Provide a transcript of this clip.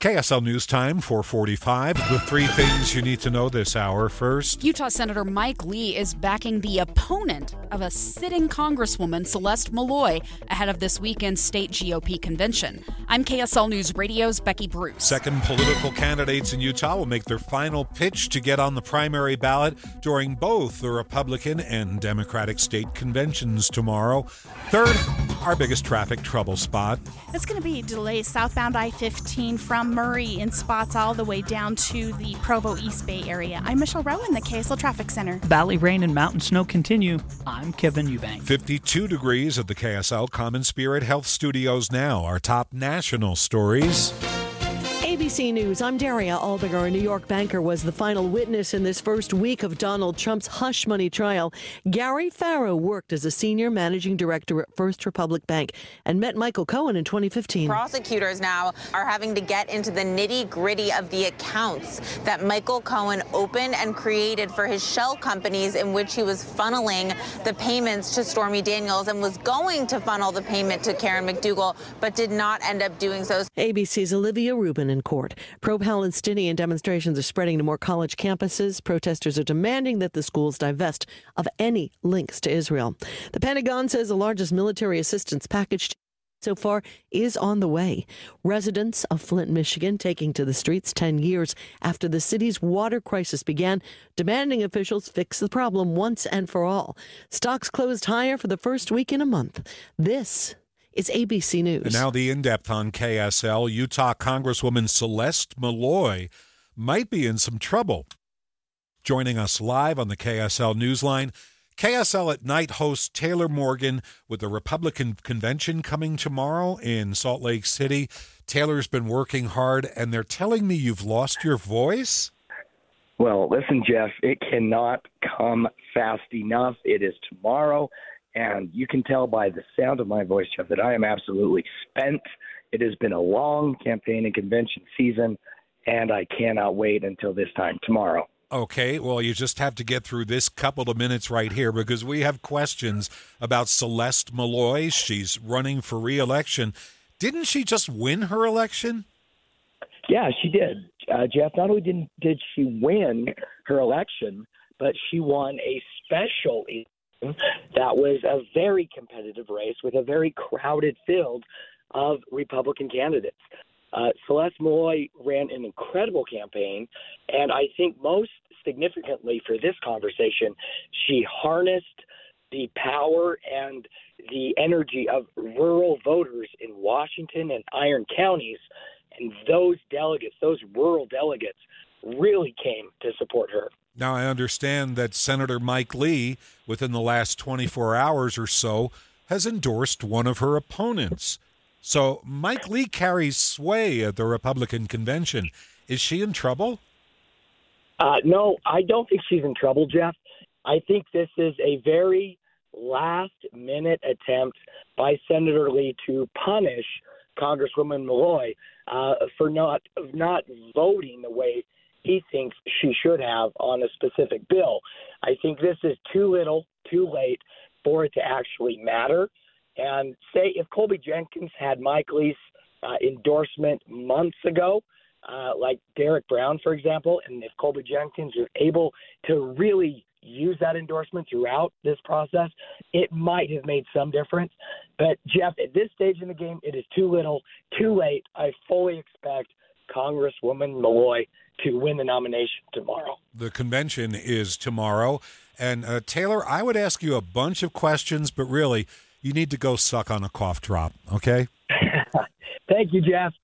KSL News Time, 4:45. The three things you need to know this hour. First, Utah Senator Mike Lee is backing the opponent of a sitting Congresswoman, Celeste Malloy, ahead of this weekend's state GOP convention. I'm KSL News Radio's Becky Bruce. Second, political candidates in Utah will make their final pitch to get on the primary ballot during both the Republican and Democratic state conventions tomorrow. Third, our biggest traffic trouble spot. It's going to be delays southbound I-15 from Murray in spots all the way down to the Provo East Bay area. I'm Michelle Rowan, the KSL Traffic Center. Valley rain and mountain snow continue. I'm Kevin Eubank. 52 degrees at the KSL Common Spirit Health Studios now. Our top national stories. ABC News, I'm Daria Albinger. A New York banker was the final witness in this first week of Donald Trump's hush money trial. Gary Farrow worked as a senior managing director at First Republic Bank and met Michael Cohen in 2015. Prosecutors now are having to get into the nitty-gritty of the accounts that Michael Cohen opened and created for his shell companies in which he was funneling the payments to Stormy Daniels and was going to funnel the payment to Karen McDougal, but did not end up doing so. ABC's Olivia Rubin in court. Pro-Palestinian demonstrations are spreading to more college campuses. Protesters are demanding that the schools divest of any links to Israel. The Pentagon says the largest military assistance package so far is on the way. Residents of Flint, Michigan, taking to the streets 10 years after the city's water crisis began, demanding officials fix the problem once and for all. Stocks closed higher for the first week in a month. This is ABC News. And now the in-depth on KSL. Utah Congresswoman Celeste Malloy might be in some trouble. Joining us live on the KSL Newsline, KSL at Night host Taylor Morgan with the Republican convention coming tomorrow in Salt Lake City. Taylor's been working hard, and they're telling me you've lost your voice? Well, listen, Jeff, it cannot come fast enough. It is tomorrow. And you can tell by the sound of my voice, Jeff, that I am absolutely spent. It has been a long campaign and convention season, and I cannot wait until this time tomorrow. Okay, well, you just have to get through this couple of minutes right here because we have questions about Celeste Malloy. She's running for re-election. Didn't she just win her election? Yeah, she did. Jeff, not only did she win her election, but she won a special election that was a very competitive race with a very crowded field of Republican candidates. Celeste Malloy ran an incredible campaign, and I think most significantly for this conversation, she harnessed the power and the energy of rural voters in Washington and Iron counties, and those delegates, those rural delegates, really came to support her. Now, I understand that Senator Mike Lee, within the last 24 hours or so, has endorsed one of her opponents. So Mike Lee carries sway at the Republican convention. Is she in trouble? No, I don't think she's in trouble, Jeff. I think this is a very last-minute attempt by Senator Lee to punish Congresswoman Malloy for not voting the way he thinks she should have on a specific bill. I think this is too little, too late for it to actually matter. And say if Colby Jenkins had Mike Lee's endorsement months ago, like Derek Brown, for example, and if Colby Jenkins was able to really use that endorsement throughout this process, it might have made some difference. But, Jeff, at this stage in the game, it is too little, too late. I fully expect Congresswoman Malloy to win the nomination tomorrow. The convention is tomorrow. And, Taylor, I would ask you a bunch of questions, but really, you need to go suck on a cough drop, okay? Thank you, Jeff.